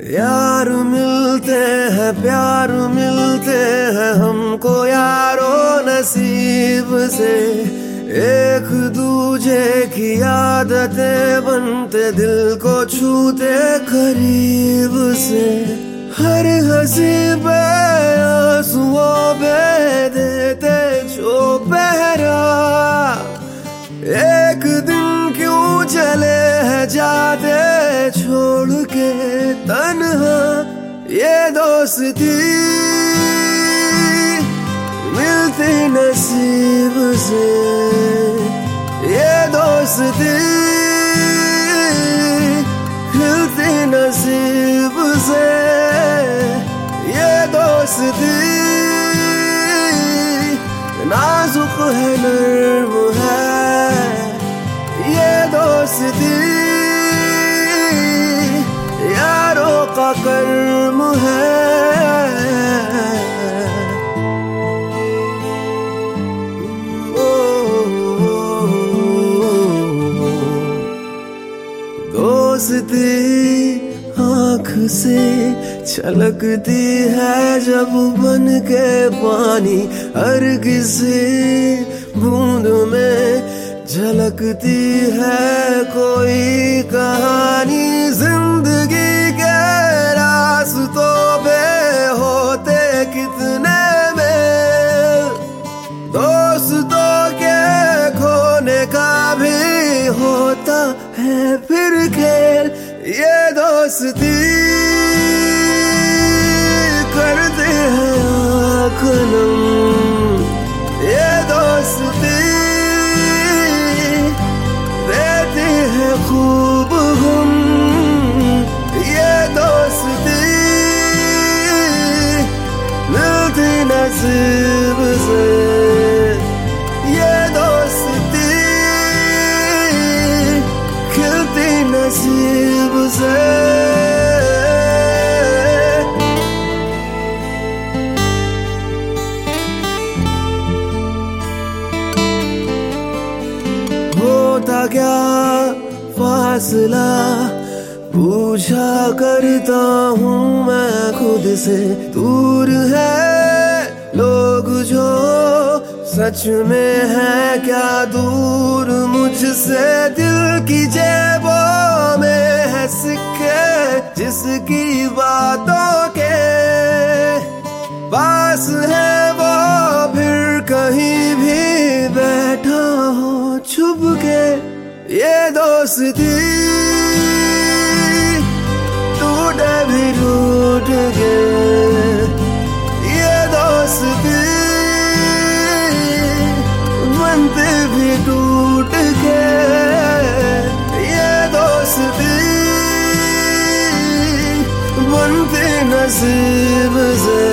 यार मिलते हैं प्यार मिलते हैं हमको यारो नसीब से। एक दूजे की आदतें बनते दिल को छूते करीब से। हर हंसी पे आंसुओं पे देते जो पहरा। एक दिन क्यों चले हैं जाते छोड़ के तन्हा। ये दोस्ती मिलती नसीब से। ये दोस्ती मिलती नसीब से। ये दोस्ती नाजुक है नर्म है। ये दोस्ती यारों का कर्म है। दोस्ती आँख से छलकती है जब बन के पानी। हर किसी बूंद में झलकती है कोई कहानी। जिंदगी के रास्तों पे होते कितने में। दोस्तों के खोने का भी होता है फिर खेल। ये दोस्ती करते हैं आँख नम। ये दोस्ती देती है खूब गम। ये दोस्ती मिलती नसीब से। ये दोस्ती खिलती नसीब से। होता क्या फासला पूछा करता हूँ मैं खुद से। दूर है लोग जो सच में है क्या दूर मुझसे। दिल की जेबों में है सिक्के जिसकी बातों के पास है वो फिर कहीं भी बैठा हो छुप के। ये दोस्ती टूटे भी टूट गए। ये दोस्ती बनते भी टूट के। ये दोस्ती बनते नसीब से।